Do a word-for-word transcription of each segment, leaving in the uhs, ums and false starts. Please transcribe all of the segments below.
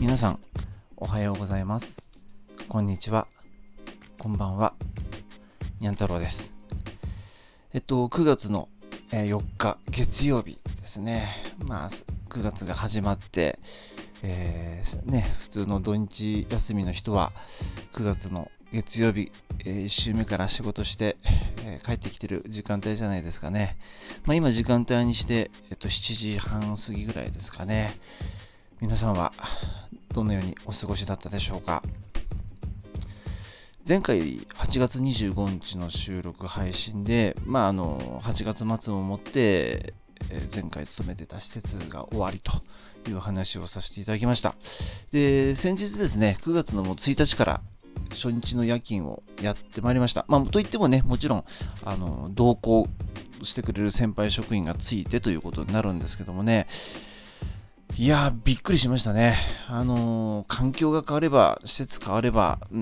皆さんおはようございます。こんにちは。こんばんは。にゃん太郎です。えっとくがつのよっか月曜日ですね。まあくがつが始まって、えー、ね普通の土日休みの人はくがつの月曜日、えー、いっ週目から仕事して、えー、帰ってきてる時間帯じゃないですかね。まあ今時間帯にして、えっと、しちじはん過ぎぐらいですかね。皆さんはどのようにお過ごしだったでしょうか。前回はちがつにじゅうごにちの収録配信で、まあ、あのはちがつ末をもって、えー、前回勤めてた施設が終わりという話をさせていただきました。で、先日ですね、くがつのもうついたちから初日の夜勤をやってまいりました。まあ、といってもね、もちろんあの同行してくれる先輩職員がついてということになるんですけどもね、いやーびっくりしましたね。あのー、環境が変われば施設変われば、うん、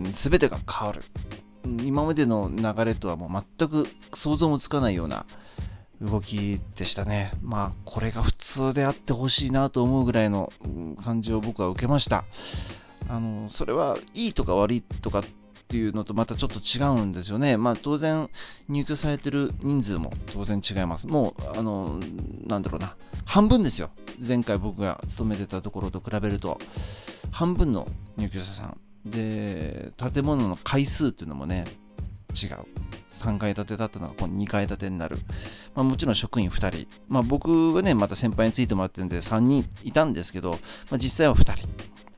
全てが変わる。今までの流れとはもう全く想像もつかないような動きでしたね。まあこれが普通であってほしいなと思うぐらいの感じを僕は受けました。あのー、それはいいとか悪いとかっていうのとまたちょっと違うんですよね。まあ当然入居されてる人数も当然違います。もうあのー、なんだろうな、半分ですよ。前回僕が勤めてたところと比べると半分の入居者さんで、建物の階数っていうのもね違う。さんかい建てだったのがこうにかい建てになる。まあ、もちろん職員ふたり、まあ、僕はねまた先輩についてもらってるんでさんにんいたんですけど、まあ、実際はふたり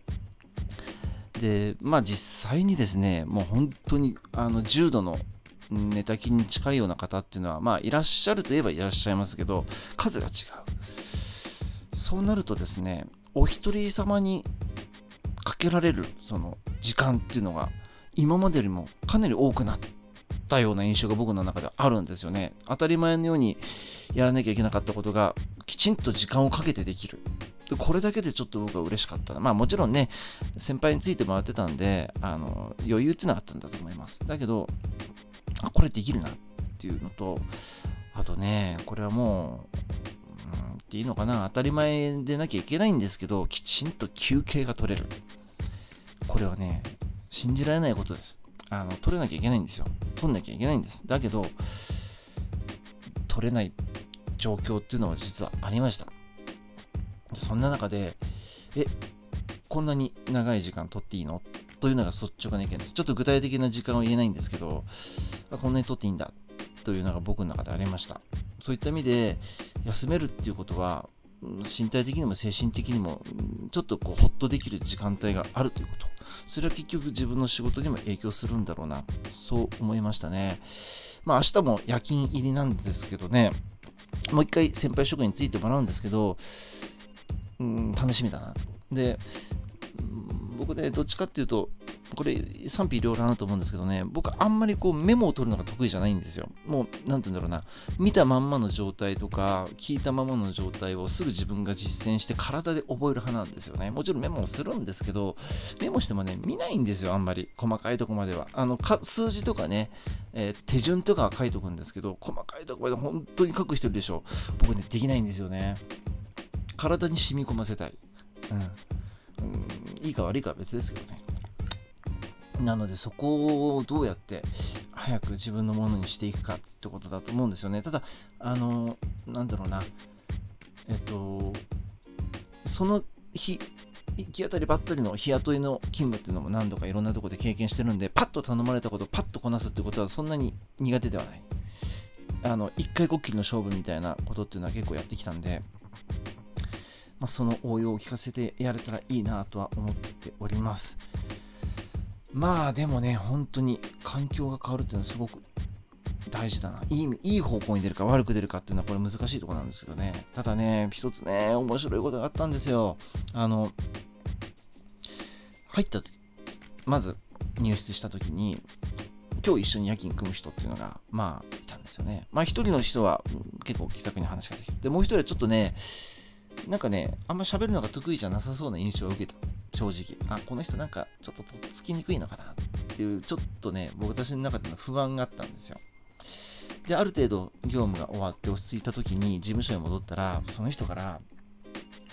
で、まあ実際にですね、もう本当にあの重度の寝たきりに近いような方っていうのはまあいらっしゃるといえばいらっしゃいますけど、数が違う。そうなるとですね、お一人様にかけられるその時間っていうのが今までよりもかなり多くなったような印象が僕の中ではあるんですよね。当たり前のようにやらなきゃいけなかったことがきちんと時間をかけてできる。でこれだけでちょっと僕は嬉しかったな。まあもちろんね、先輩についてもらってたんで、あの余裕っていうのはあったんだと思います。だけど、あ、これできるなっていうのと、あとね、これはもう、うんっていいのかな、当たり前でなきゃいけないんですけど、きちんと休憩が取れる。これはね、信じられないことです。あの取れなきゃいけないんですよ。取んなきゃいけないんです。だけど、取れない状況っていうのは実はありました。そんな中で、え、こんなに長い時間取っていいのというのが率直な意見です。ちょっと具体的な時間は言えないんですけど、こんなに取っていいんだというのが僕の中でありました。そういった意味で、休めるっていうことは、身体的にも精神的にも、ちょっとこうホッとできる時間帯があるということ。それは結局自分の仕事にも影響するんだろうな、そう思いましたね。まあ明日も夜勤入りなんですけどね、もう一回先輩職員についてもらうんですけど、うん、楽しみだなと。で、僕ね、どっちかっていうと、これ賛否両論あると思うんですけどね、僕あんまりこうメモを取るのが得意じゃないんですよ。もう、なんて言うんだろうな、見たまんまの状態とか、聞いたままの状態をすぐ自分が実践して体で覚える派なんですよね。もちろんメモをするんですけど、メモしてもね、見ないんですよ、あんまり。細かいとこまでは。あの、か数字とかね、えー、手順とかは書いとくんですけど、細かいとこまで本当に書く人いるでしょ。僕ね、できないんですよね。体に染み込ませたい。うん。うん、いいか悪いかは別ですけどね。なのでそこをどうやって早く自分のものにしていくかってことだと思うんですよね。ただ、あの、なんだろうな、えっと、その日、行き当たりばったりの日雇いの勤務っていうのも何度かいろんなところで経験してるんで、パッと頼まれたことをパッとこなすってことはそんなに苦手ではない。あの、一回こっきりの勝負みたいなことっていうのは結構やってきたんで、まあ、その応用を聞かせてやれたらいいなとは思っております。まあでもね、本当に環境が変わるっていうのはすごく大事だな。いい、いい方向に出るか悪く出るかっていうのはこれ難しいところなんですけどね。ただね、一つね、面白いことがあったんですよ。あの、入った時、まず入室した時に、今日一緒に夜勤組む人っていうのが、まあ、いたんですよね。まあ一人の人は結構気さくに話しかけてきて、で、もう一人はちょっとね、なんかね、あんま喋るのが得意じゃなさそうな印象を受けた。正直。あ、この人なんかちょっととっつきにくいのかなっていう、ちょっとね、僕私の中での不安があったんですよ。で、ある程度業務が終わって落ち着いた時に事務所に戻ったら、その人から、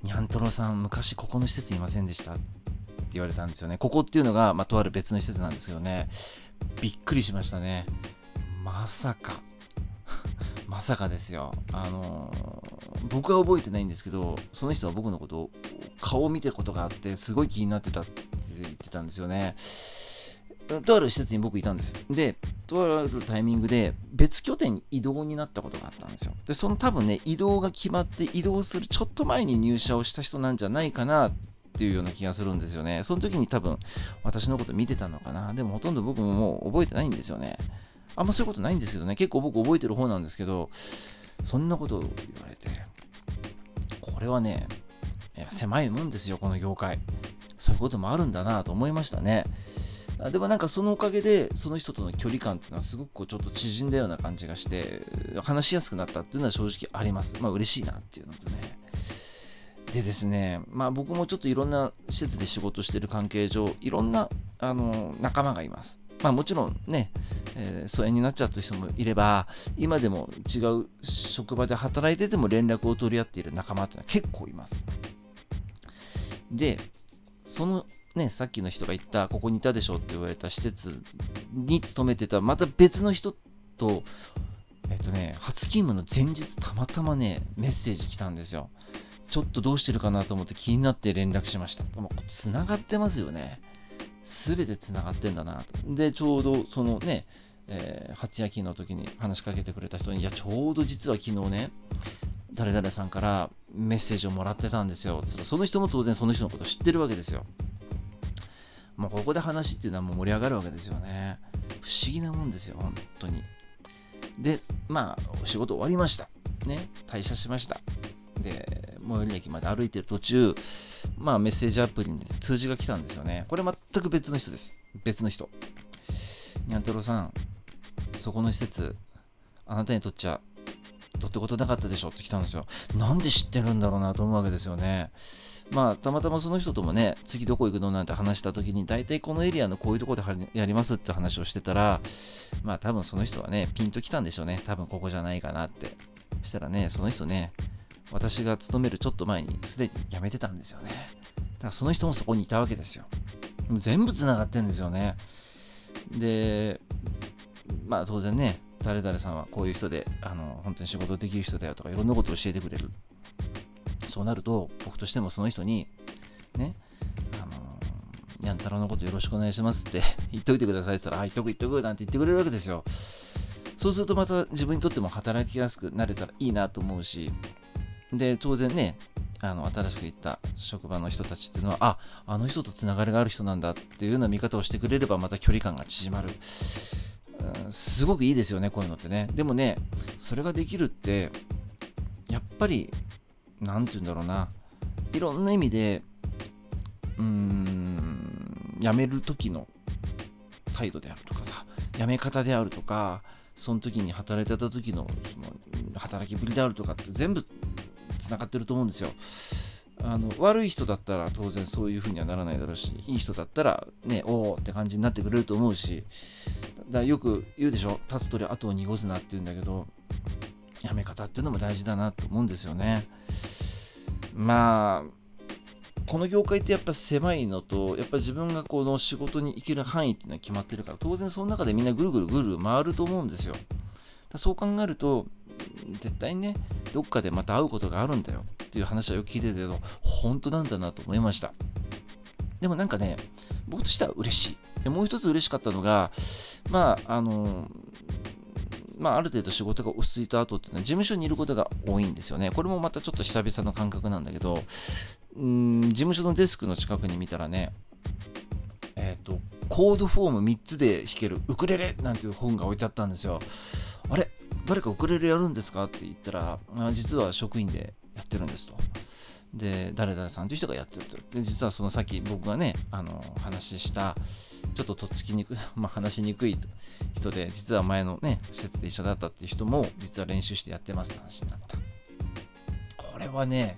にゃんとろさん昔ここの施設いませんでしたって言われたんですよね。ここっていうのが、まあ、とある別の施設なんですけどね、びっくりしましたね。まさかまさかですよ。あのー、僕は覚えてないんですけど、その人は僕のことを顔を見たことがあってすごい気になってたって言ってたんですよね。とある施設に僕いたんです。で、とあるタイミングで別拠点に移動になったことがあったんですよ。で、その多分ね、移動が決まって移動するちょっと前に入社をした人なんじゃないかなっていうような気がするんですよね。その時に多分私のこと見てたのかな。でもほとんど僕ももう覚えてないんですよね。あんまそういうことないんですけどね。結構僕覚えてる方なんですけど、そんなことを言われて、これはね、いや狭いもんですよ、この業界。そういうこともあるんだなと思いましたね。でもなんかそのおかげでその人との距離感っていうのはすごくこうちょっと縮んだような感じがして話しやすくなったっていうのは正直あります。まあ嬉しいなっていうのとね。でですね、まあ僕もちょっといろんな施設で仕事してる関係上いろんなあの仲間がいます。まあもちろんね、えー、疎遠になっちゃった人もいれば今でも違う職場で働いてても連絡を取り合っている仲間っていうのは結構います。で、そのね、さっきの人が言ったここにいたでしょって言われた施設に勤めてたまた別の人とえっとね初勤務の前日たまたまねメッセージ来たんですよ。ちょっとどうしてるかなと思って気になって連絡しました。もうつながってますよね。すべてつながってんだなと。でちょうどそのね、えー、初夜勤の時に話しかけてくれた人にいやちょうど実は昨日ね誰々さんからメッセージをもらってたんですよ。その人も当然その人のことを知ってるわけですよ。もうここで話っていうのはもう盛り上がるわけですよね。不思議なもんですよ、本当に。で、まあ、お仕事終わりました。ね、退社しました。で、最寄り駅まで歩いてる途中、まあ、メッセージアプリに通知が来たんですよね。これ全く別の人です。別の人。にゃんたろうさん、そこの施設、あなたにとっちゃ、どってことなかったでしょって来たんですよ。なんで知ってるんだろうなと思うわけですよね。まあたまたまその人ともね次どこ行くのなんて話した時に大体このエリアのこういうところでやりますって話をしてたらまあ多分その人はねピンときたんでしょうね。多分ここじゃないかなって。したらねその人ね私が勤めるちょっと前にすでに辞めてたんですよね。だからその人もそこにいたわけですよ。全部つながってんですよね。でまあ当然ね誰々さんはこういう人であの本当に仕事できる人だよとかいろんなことを教えてくれる。そうなると僕としてもその人にねあのにゃんたろうのことよろしくお願いしますって言っといてくださいって言ったらあ言っとく言っとくなんて言ってくれるわけですよ。そうするとまた自分にとっても働きやすくなれたらいいなと思うしで当然ねあの新しく行った職場の人たちっていうのはああの人とつながりがある人なんだっていうような見方をしてくれればまた距離感が縮まる。うん、すごくいいですよねこういうのってね。でもねそれができるってやっぱりなんて言うんだろうないろんな意味でうーん辞める時の態度であるとかさ辞め方であるとかその時に働いてた時のその働きぶりであるとかって全部つながってると思うんですよ。あの悪い人だったら当然そういう風にはならないだろうしいい人だったらねおおって感じになってくれると思うしだよく言うでしょ立つ鳥後を濁すなって言うんだけど辞め方っていうのも大事だなと思うんですよね。まあこの業界ってやっぱ狭いのとやっぱ自分がこの仕事に行ける範囲っていうのは決まってるから当然その中でみんなぐるぐるぐるぐる回ると思うんですよ。だそう考えると絶対にねどっかでまた会うことがあるんだよっていう話はよく聞いてたけど本当なんだなと思いました。でもなんかね僕としては嬉しい。でもう一つ嬉しかったのがまああのまあ、ある程度仕事が落ち着いた後っていうのは事務所にいることが多いんですよね。これもまたちょっと久々の感覚なんだけどうーん事務所のデスクの近くに見たらねえっとコードフォームみっつで弾けるウクレレなんていう本が置いてあったんですよ。あれ誰かウクレレやるんですかって言ったらあ実は職員でやってるんですと。で誰々さんという人がやってると。で実はそのさっき僕がねあの話したちょっととっつきにくい、まあ、話しにくい人で実は前のね施設で一緒だったっていう人も実は練習してやってますって話になった。これはね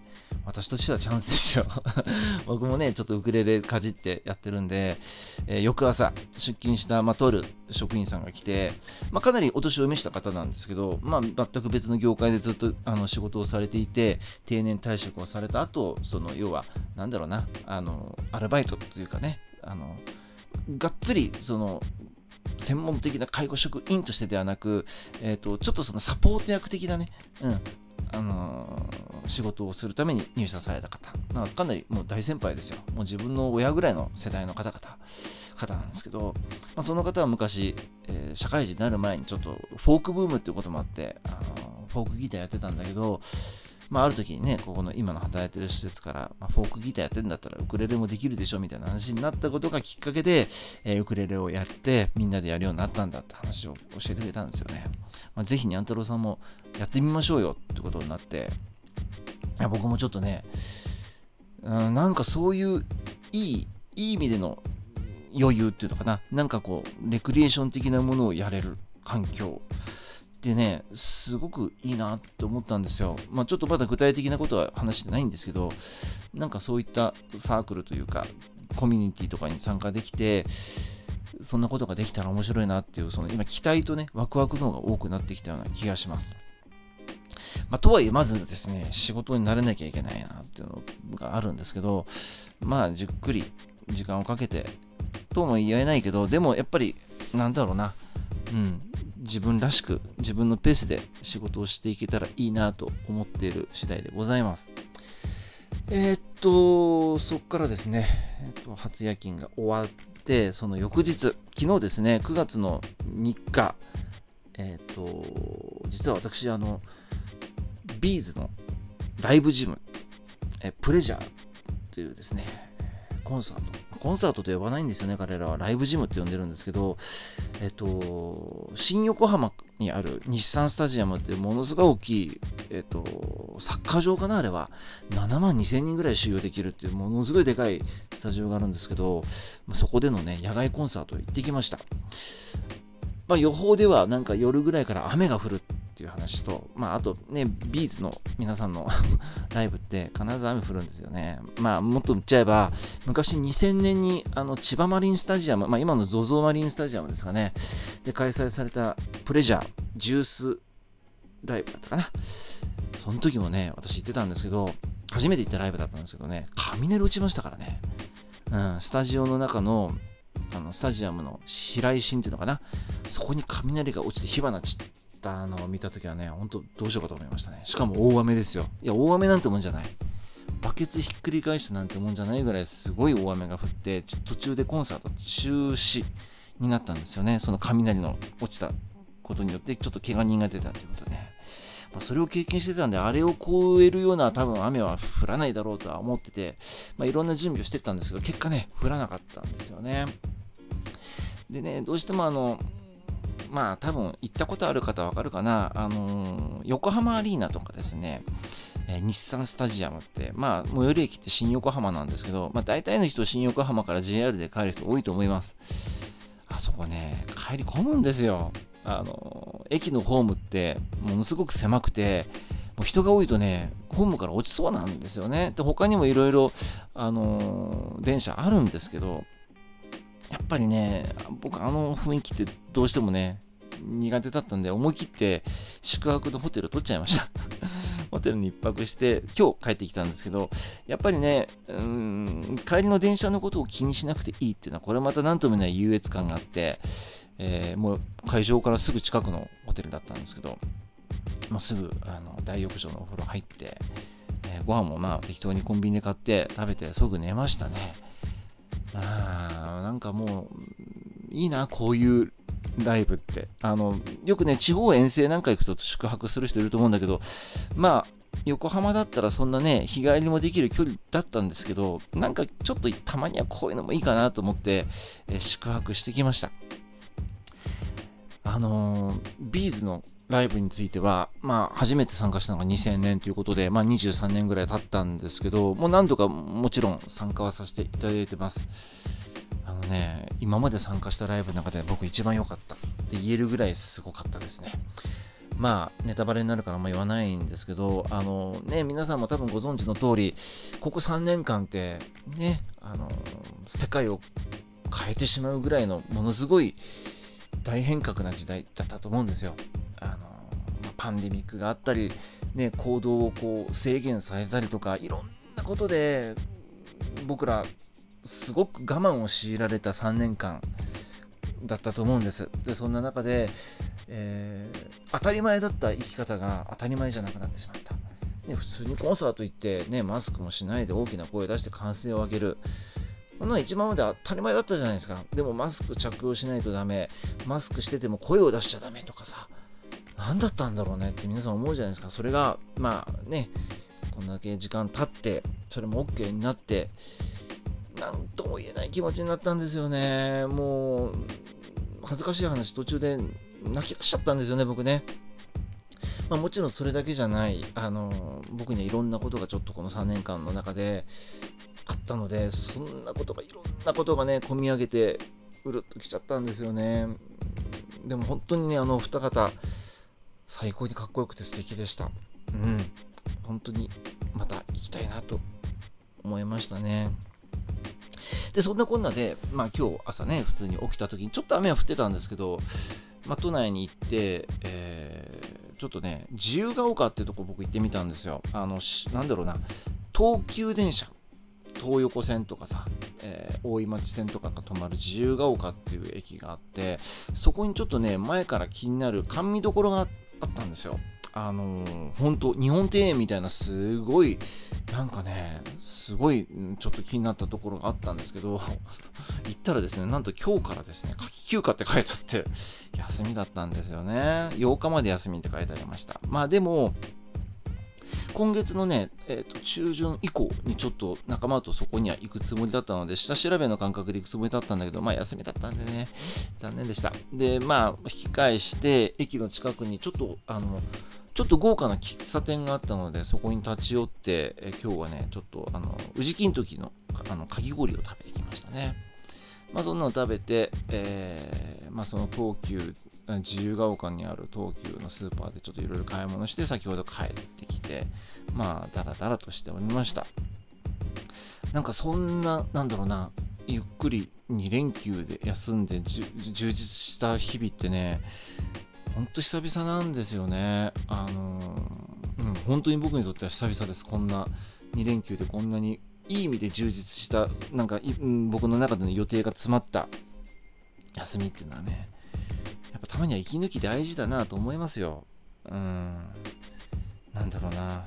私としてはチャンスですよ僕もねちょっとウクレレかじってやってるんで、えー、翌朝出勤した、まあ、とある職員さんが来て、まあ、かなりお年を召した方なんですけど、まあ、全く別の業界でずっとあの仕事をされていて、定年退職をされた後、その要はなんだろうな、あのアルバイトというかね、あのがっつりその専門的な介護職員としてではなく、えーと、ちょっとそのサポート役的なね、うんあのー、仕事をするために入社された方、まあ、かなりもう大先輩ですよ。もう自分の親ぐらいの世代の方々方なんですけど、まあ、その方は昔、えー、社会人になる前にちょっとフォークブームっていうこともあって、あのー、フォークギターやってたんだけど、まあ、ある時にね、ここの今の働いてる施設から、まあ、フォークギターやってるんだったらウクレレもできるでしょみたいな話になったことがきっかけで、えー、ウクレレをやってみんなでやるようになったんだって話を教えてくれたんですよね。まあ、ぜひにゃん太郎さんもやってみましょうよってことになって、いや僕もちょっとね、うん、なんかそういういい、いい意味での余裕っていうのかな、なんかこうレクリエーション的なものをやれる環境でね、すごくいいなって思ったんですよ。まあちょっとまだ具体的なことは話してないんですけど、なんかそういったサークルというかコミュニティとかに参加できて、そんなことができたら面白いなっていう、その今期待とねワクワクの方が多くなってきたような気がします。まあ、とはいえまずですね、仕事に慣れなきゃいけないなっていうのがあるんですけど、まあじっくり時間をかけてとも言えないけど、でもやっぱりなんだろうな、うん自分らしく自分のペースで仕事をしていけたらいいなと思っている次第でございます。えー、っとそっからですね、えー、っと初夜勤が終わって、その翌日、昨日ですね、くがつのみっか、えー、っと実は私あのビーズのライブジム、えプレジャーというですねコンサートコンサートと呼ばないんですよね、彼らはライブジムって呼んでるんですけど、えっと新横浜にある日産スタジアムっていうものすごい大きい、えっとサッカー場かな、あれはななまんにせんにんぐらい収容できるっていうものすごいでかいスタジオがあるんですけど、そこでのね野外コンサート行ってきました。まあ、予報ではなんか夜ぐらいから雨が降るっていう話と、まあ、あとね、ビーズの皆さんのライブって必ず雨降るんですよね。まあ、もっと言っちゃえば、昔にせんねんにあの千葉マリンスタジアム、まあ、今の ゾゾ マリンスタジアムですかね、で開催されたプレジャージュースライブだったかな。その時もね、私行ってたんですけど、初めて行ったライブだったんですけどね、雷打ちましたからね。うん、スタジオの中のあのスタジアムの平井心っていうのかな、そこに雷が落ちて火花散ったのを見たときはね、本当どうしようかと思いましたね。しかも大雨ですよ。いや、大雨なんてもんじゃない。バケツひっくり返したなんてもんじゃないぐらいすごい大雨が降って、ちょ途中でコンサート中止になったんですよね。その雷の落ちたことによってちょっと怪我人が出たということで、ね。まあ、それを経験してたんで、あれを超えるような多分雨は降らないだろうとは思ってて、まあ、いろんな準備をしてたんですけど、結果ね、降らなかったんですよね。でね、どうしてもあの、まあ多分行ったことある方はわかるかな、あのー、横浜アリーナとかですね、えー、日産スタジアムって、まあ最寄り駅って新横浜なんですけど、まあ大体の人新横浜から ジェイアール で帰る人多いと思います。あそこね、帰り込むんですよ。あのー、駅のホームってものすごく狭くて、もう人が多いとね、ホームから落ちそうなんですよね。で、他にもいろいろ、あのー、電車あるんですけど、やっぱりね、僕あの雰囲気ってどうしてもね、苦手だったんで、思い切って宿泊のホテル取っちゃいました。ホテルに一泊して、今日帰ってきたんですけど、やっぱりね、うーん、帰りの電車のことを気にしなくていいっていうのは、これまた何とも言えない優越感があって、えー、もう会場からすぐ近くのホテルだったんですけど、もうすぐあの大浴場のお風呂入って、えー、ご飯もまあ適当にコンビニで買って食べてすぐ寝ましたね。あー、なんかもういいな、こういうライブって。あのよくね、地方遠征なんか行くと宿泊する人いると思うんだけど、まあ横浜だったらそんなね、日帰りもできる距離だったんですけど、なんかちょっとたまにはこういうのもいいかなと思って、えー、宿泊してきました。あのー、ビーズのライブについては、まあ、初めて参加したのがにせんねんということで、まあ、にじゅうさんねんぐらい経ったんですけど、もう何度かもちろん参加はさせていただいてます。あのね、今まで参加したライブの中で僕一番良かったって言えるぐらいすごかったですね。 まあネタバレになるからあんま言わないんですけど、あのね、皆さんも多分ご存知の通り、ここさんねんかんってね、あの世界を変えてしまうぐらいのものすごい大変革な時代だったと思うんですよ。あのパンデミックがあったり、ね、行動をこう制限されたりとか、いろんなことで僕らすごく我慢を強いられたさんねんかんだったと思うんです。でそんな中で、えー、当たり前だった生き方が当たり前じゃなくなってしまった、ね、普通にコンサート行って、ね、マスクもしないで大きな声出して歓声を上げる、こんなの一番まで当たり前だったじゃないですか。でもマスク着用しないとダメ、マスクしてても声を出しちゃダメとかさ、何だったんだろうねって皆さん思うじゃないですか。それがまあね、こんだけ時間経ってそれも OK になって、なんとも言えない気持ちになったんですよね。もう恥ずかしい話、途中で泣き出しちゃったんですよね、僕ね。まあ、もちろんそれだけじゃない、あの僕にはいろんなことがちょっとこのさんねんかんの中であったので、そんなことがいろんなことがね込み上げてうるっときちゃったんですよね。でも本当にね、あのお二方最高にかっこよくて素敵でした。うん、本当にまた行きたいなと思いましたね。でそんなこんなで、まあ、今日朝ね普通に起きた時にちょっと雨は降ってたんですけど、まあ、都内に行って、えー、ちょっとね自由が丘っていうとこ僕行ってみたんですよ。あのなんだろうな、東急電車、東横線とかさ、えー、大井町線とかが止まる自由が丘っていう駅があって、そこにちょっとね前から気になる甘味どころがあったんですよ。あのー、本当日本庭園みたいなすごいなんかねすごいちょっと気になったところがあったんですけど行ったらですね、なんと今日からですね夏季休暇って書いてあって休みだったんですよね。ようかまで休みって書いてありました。まあでも今月のね、えーと、中旬以降にちょっと仲間とそこには行くつもりだったので、下調べの感覚で行くつもりだったんだけど、まあ休みだったんでね、残念でした。で、まあ引き返して、駅の近くにちょっと、あの、ちょっと豪華な喫茶店があったので、そこに立ち寄って、え今日はね、ちょっと、あの、宇治金時のあのかき氷を食べてきましたね。まあそんなの食べて、えー、まあその東急、自由が丘にある東急のスーパーでちょっといろいろ買い物して、先ほど帰ってきて、まあダラダラとしておりました。なんかそんな、なんだろうな、ゆっくりに連休で休んで充実した日々ってね、ほんと久々なんですよね。あのー、うん、本当に僕にとっては久々です。こんなに連休でこんなにいい意味で充実したなんか、うん、僕の中での予定が詰まった休みっていうのはね、やっぱたまには息抜き大事だなと思いますよ。うん、なんだろうな、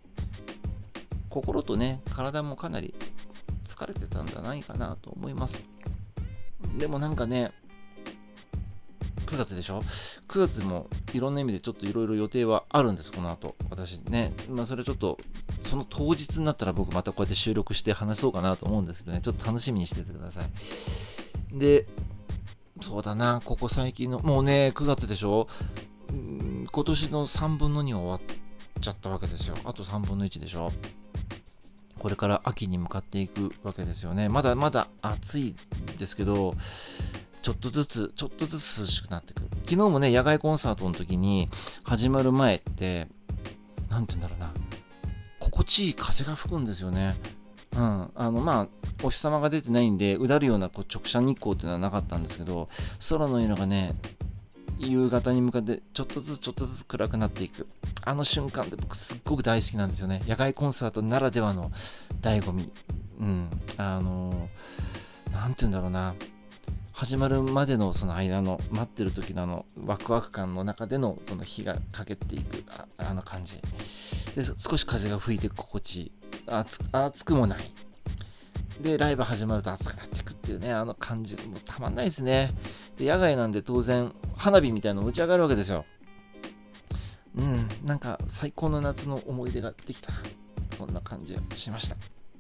心とね体もかなり疲れてたんじゃないかなと思います。でもなんかね、くがつでしょ。くがつもいろんな意味でちょっといろいろ予定はあるんです、この後。私ね。まあそれちょっと、その当日になったら僕またこうやって収録して話そうかなと思うんですけどね。ちょっと楽しみにしててください。で、そうだな、ここ最近の、もうね、くがつでしょ。ん今年のさんぶんのには終わっちゃったわけですよ。あとさんぶんのいちでしょ。これから秋に向かっていくわけですよね。まだまだ暑いですけど、ちょっとずつちょっとずつ涼しくなってくる。昨日もね野外コンサートの時に始まる前ってなんて言うんだろうな、心地いい風が吹くんですよね。うん、あのまあお日様が出てないんでうだるようなこう直射日光っていうのはなかったんですけど、空の色がね夕方に向かってちょっとずつちょっとずつ暗くなっていく、あの瞬間って僕すっごく大好きなんですよね。野外コンサートならではの醍醐味。うん、あのなんて言うんだろうな、始まるまでのその間の待ってる時のあのワクワク感の中でのその火がかけていく あ, あの感じで、少し風が吹いて心地いい、暑暑くもないで、ライブ始まると暑くなっていくっていうね、あの感じもうたまんないですね。で野外なんで当然花火みたいなの打ち上がるわけですよ。うん、なんか最高の夏の思い出ができたな、そんな感じがしました。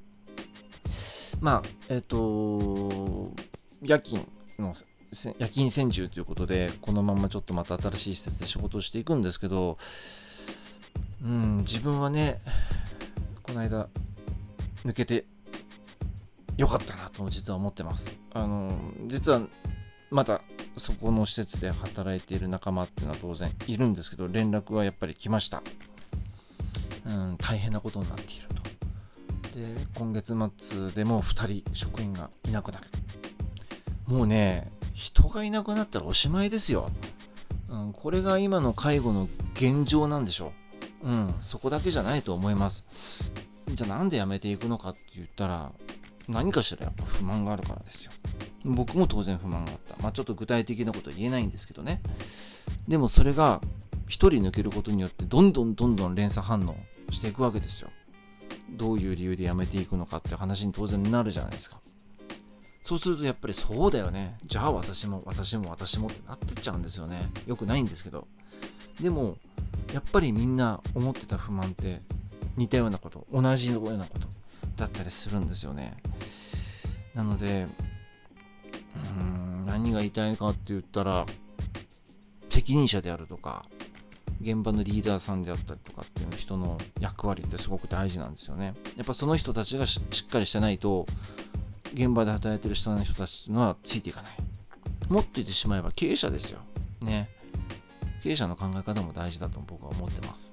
まあえっ、ー、と夜勤の夜勤専従ということで、このままちょっとまた新しい施設で仕事をしていくんですけど、うん、自分はねこの間抜けてよかったなと実は思ってます。あの実はまたそこの施設で働いている仲間っていうのは当然いるんですけど、連絡はやっぱり来ました。うん、大変なことになっていると。で、今月末でもうふたり職員がいなくなる。もうね、人がいなくなったらおしまいですよ。うん、これが今の介護の現状なんでしょう。うん、そこだけじゃないと思います。じゃあなんで辞めていくのかって言ったら、何かしらやっぱ不満があるからですよ。僕も当然不満があった。まあちょっと具体的なことは言えないんですけどね。でもそれが一人抜けることによってどんどんどんどん連鎖反応していくわけですよ。どういう理由で辞めていくのかって話に当然なるじゃないですか。そうするとやっぱりそうだよね。じゃあ私も私も私もってなってっちゃうんですよね。よくないんですけど。でもやっぱりみんな思ってた不満って似たようなこと、同じようなことだったりするんですよね。なので、うーん、何が言いたいかって言ったら、責任者であるとか、現場のリーダーさんであったりとかっていう人の役割ってすごく大事なんですよね。やっぱその人たちが し, しっかりしてないと、現場で働いてる人の人たちのはついていかない。もっと言ってしまえば経営者ですよ。ね。経営者の考え方も大事だと僕は思ってます。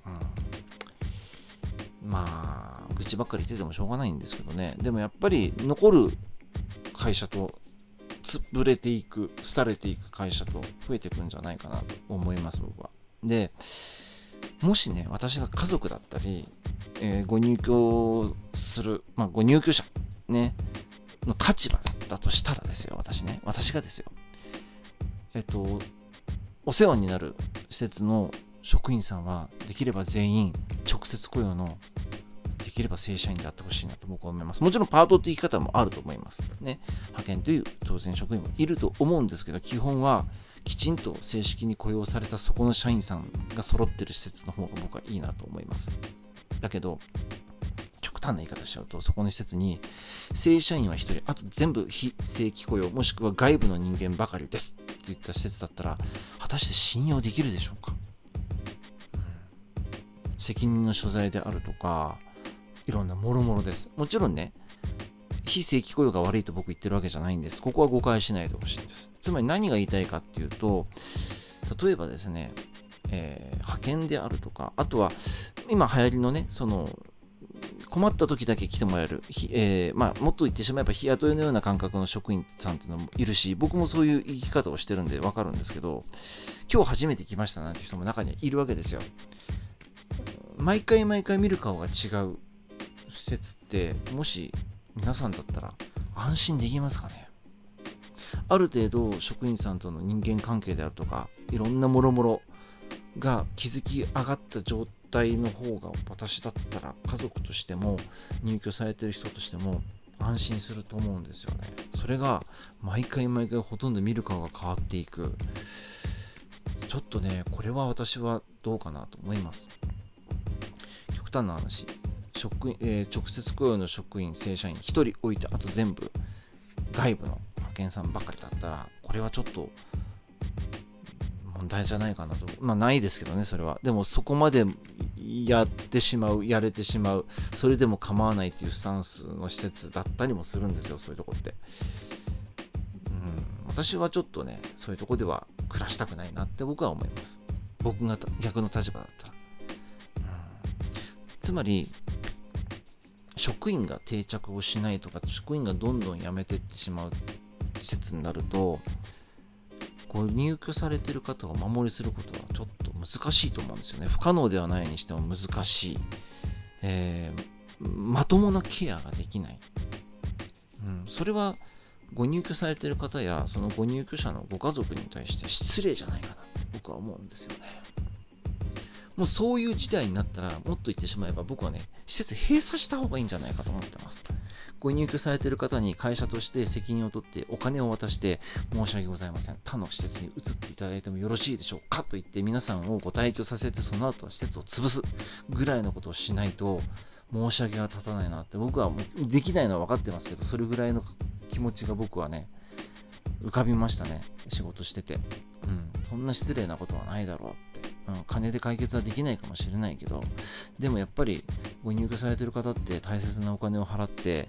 うん、まあ、愚痴ばっかり言っててもしょうがないんですけどね。でもやっぱり残る会社と潰れていく、廃れていく会社と増えていくんじゃないかなと思います、僕は。で、もしね、私が家族だったり、えー、ご入居する、まあ、ご入居者、ね、の立場だったとしたらですよ、私ね、私がですよ、えっと、お世話になる施設の職員さんは、できれば全員、直接雇用の、できれば正社員であってほしいなと僕は思います。もちろんパートって言い方もあると思います。ね。派遣という当然職員もいると思うんですけど、基本はきちんと正式に雇用されたそこの社員さんが揃ってる施設の方が僕はいいなと思います。だけど、極端な言い方しちゃうと、そこの施設に正社員はひとり、あと全部非正規雇用、もしくは外部の人間ばかりですっていった施設だったら、果たして信用できるでしょうか。うん、責任の所在であるとか、いろんなもろもろです。もちろんね、非正規雇用が悪いと僕言ってるわけじゃないんです。ここは誤解しないでほしいんです。つまり何が言いたいかっていうと、例えばですね、えー、派遣であるとか、あとは今流行りのね、その困った時だけ来てもらえる、えー、まあもっと言ってしまえば日雇いのような感覚の職員さんっていうのもいるし、僕もそういう生き方をしてるんでわかるんですけど、今日初めて来ましたなんて人も中にはいるわけですよ。毎回毎回見る顔が違う施設ってもし皆さんだったら安心できますかね。ある程度職員さんとの人間関係であるとかいろんなもろもろが築き上がった状態の方が私だったら家族としても入居されてる人としても安心すると思うんですよね。それが毎回毎回ほとんど見る顔が変わっていく。ちょっとね、これは私はどうかなと思います。極端な話、職員、えー、直接雇用の職員正社員ひとり置いて、あと全部外部の派遣さんばかりだったら、これはちょっと問題じゃないかなと。まあないですけどね、それは。でもそこまでやってしまう、やれてしまう、それでも構わないっていうスタンスの施設だったりもするんですよ、そういうとこって。うん、私はちょっとね、そういうとこでは暮らしたくないなって僕は思います。僕が逆の立場だったら。うん、つまり、職員が定着をしないとか、職員がどんどん辞めていってしまう施設になると、こう入居されている方を守りすることはちょっと難しいと思うんですよね。不可能ではないにしても難しい。えー、まともなケアができない。うん、それはご入居されている方やそのご入居者のご家族に対して失礼じゃないかなって僕は思うんですよね。もうそういう事態になったら、もっと言ってしまえば僕はね、施設閉鎖した方がいいんじゃないかと思ってます。ご入居されている方に会社として責任を取ってお金を渡して申し訳ございません。他の施設に移っていただいてもよろしいでしょうかと言って皆さんをご退去させてその後は施設を潰すぐらいのことをしないと申し訳が立たないなって僕はもうできないのは分かってますけど、それぐらいの気持ちが僕はね、浮かびましたね。仕事してて。うん、そんな失礼なことはないだろうって、うん、金で解決はできないかもしれないけど、でもやっぱりご入居されてる方って大切なお金を払って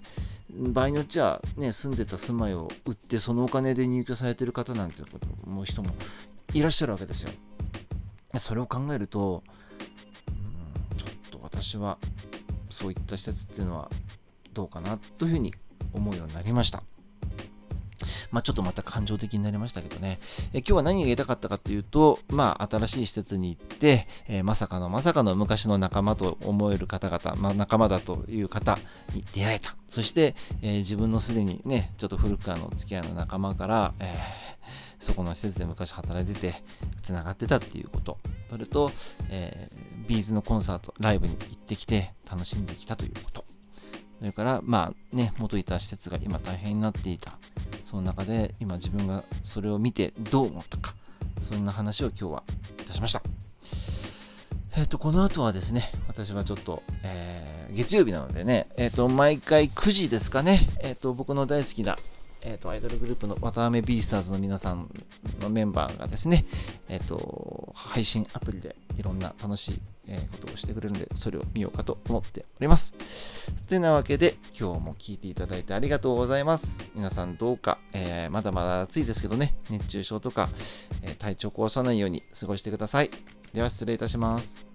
場合によっちゃね、住んでた住まいを売ってそのお金で入居されてる方なんていうこともう人もいらっしゃるわけですよ。それを考えると、うん、ちょっと私はそういった施設っていうのはどうかなというふうに思うようになりました。まあ、ちょっとまた感情的になりましたけどね。え今日は何が言いたかったかというと、まあ、新しい施設に行って、えーまさかのまさかの昔の仲間と思える方々、まあ、仲間だという方に出会えた。そして、えー自分のすでにね、ちょっと古くからの付き合いの仲間から、えーそこの施設で昔働いてて、つながってたっていうこと。それと、えービーズのコンサート、ライブに行ってきて楽しんできたということ。それから、まあね、元いた施設が今大変になっていた。その中で今自分がそれを見てどう思ったか。そんな話を今日はいたしました。えっ、と、この後はですね、私はちょっと、えー月曜日なのでね、えっ、と、毎回くじですかね、えっ、と、僕の大好きな、えっ、と、アイドルグループの綿あめビースターズの皆さんのメンバーがですね、えっ、と、配信アプリでいろんな楽しい、えーことをしてくれるので、それを見ようかと思っております。てなわけで、今日も聞いていただいてありがとうございます。皆さんどうか、えーまだまだ暑いですけどね、熱中症とか、えー体調壊さないように過ごしてください。では失礼いたします。